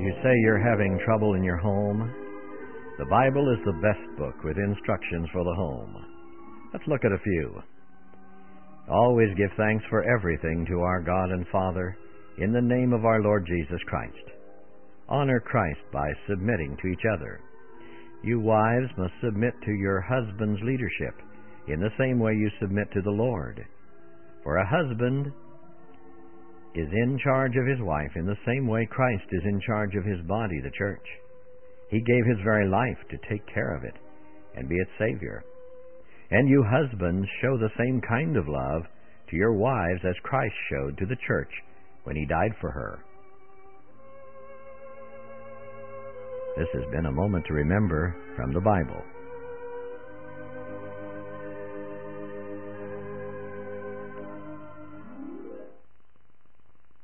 You say you're having trouble in your home? The Bible is the best book with instructions for the home. Let's look at a few. Always give thanks for everything to our God and Father in the name of our Lord Jesus Christ. Honor Christ by submitting to each other. You wives must submit to your husband's leadership in the same way you submit to the Lord. For a husband is in charge of his wife in the same way Christ is in charge of his body, the church. He gave his very life to take care of it and be its Savior. And you husbands show the same kind of love to your wives as Christ showed to the church when he died for her. This has been a moment to remember from the Bible.